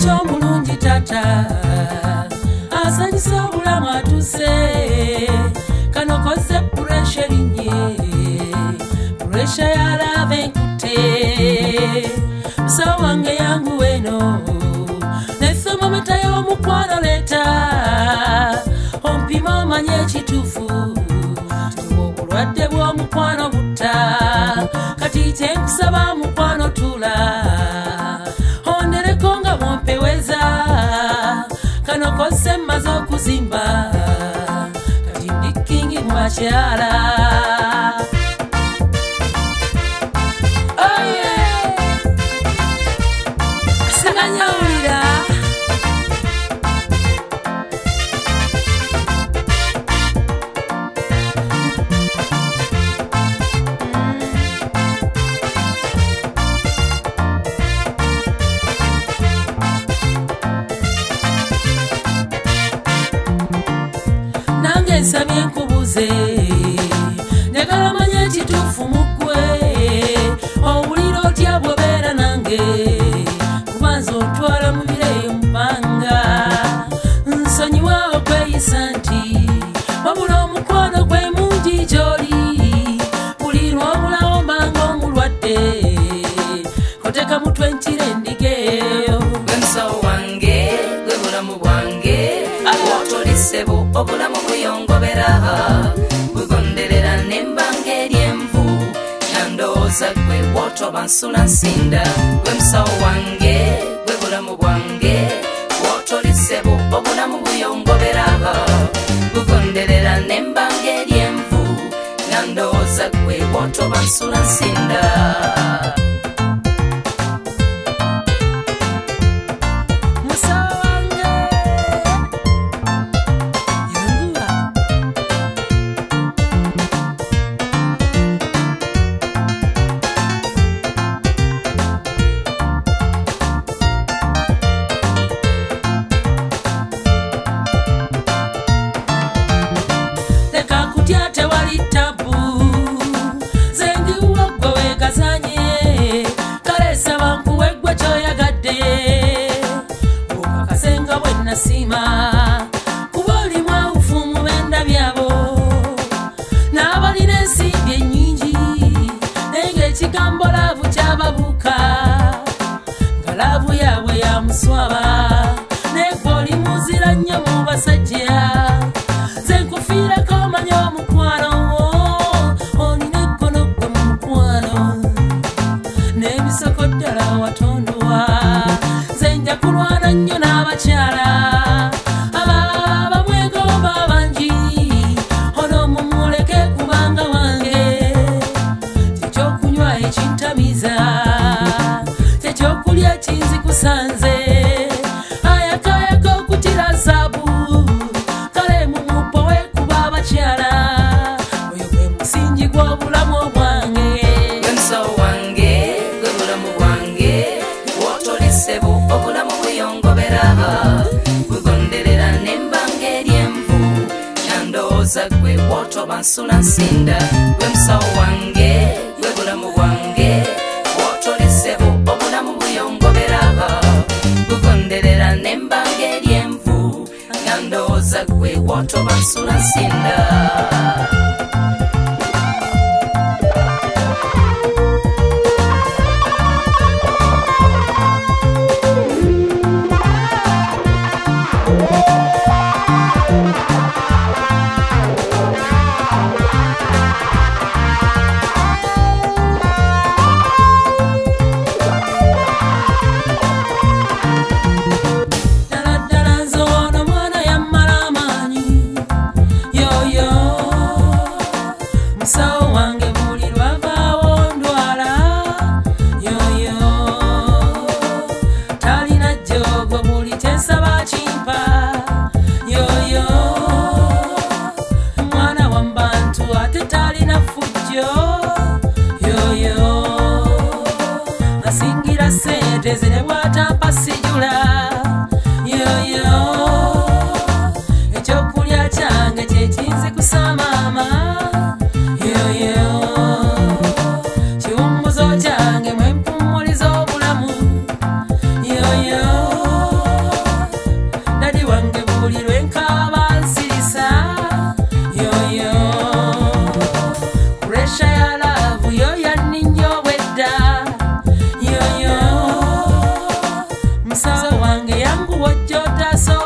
lwaki omulungi tata asanyusa obulamu atuse kano koze puresha erinye puresha yalava enkute musawo wange yangu weno nethermometa y'omukwano leeta ompima omanye ekituufu obulwadde bw'omukwano butta kati kyenkusaba mukwano tula ondereko nga bwompeweza kano koze mmaze okuzimba kati ndi kingi mu bakyala. Nsabye nkubuze njagala manye ekituufu muggwe owulira otya bw'obeera nange kubanza otwala mu bireeyo mupanga nsonyiwa okweyisa nti wabula omukwano gwe mungi gy'oli buli lw'obulawo mbanga omulwadde oteka mutwe nkira endigeeyo gwe musawo wange gwe bulamu bwange wotolisebo obulamu buyongobera bugonderera nembanga eryenvu nandowooza gwe wotoba nsula nsinda gwe musawo wange gwe bulamu bwange wotolisebo obulamu buyongobera bugonderera nembanga eryenvu nandowooza gwe wotoba nsula nsinda. kuba olimu awufumu benda byabo n'abalina ensimbi ennyingi naye ng'ekigambo laavu kyababuuka nga laavu yaabwe ya muswaba naye gwe oli muzira nnyo mu basajja nze nkufiirako omanye omukwano olina ekkono gwe mu mukwano n'ebisoko ddala watondwa nze nja kulwana nnyo n'abakyala tekyokulya kinzikusanze ayakayaka okutira zaabu kale mumupo wekuba abakyala oyo gwe musingi gw'obulamu obwange gwe musawo wange gwe bulamu bwange wotolisebo obulamu buyongobera bugonderera nembanga eryenvu nandowooza gwe wotoba nsula nsinda gwe musawo wange gwe bulamu bwange wotolisebo obulamu buyongobera bugonderera nembanga eryenvu nandowooza gwe wotoba nsula nsinda. Ddala nze ono mwana yammala amaanyi yoyo wange yangu wojja otaso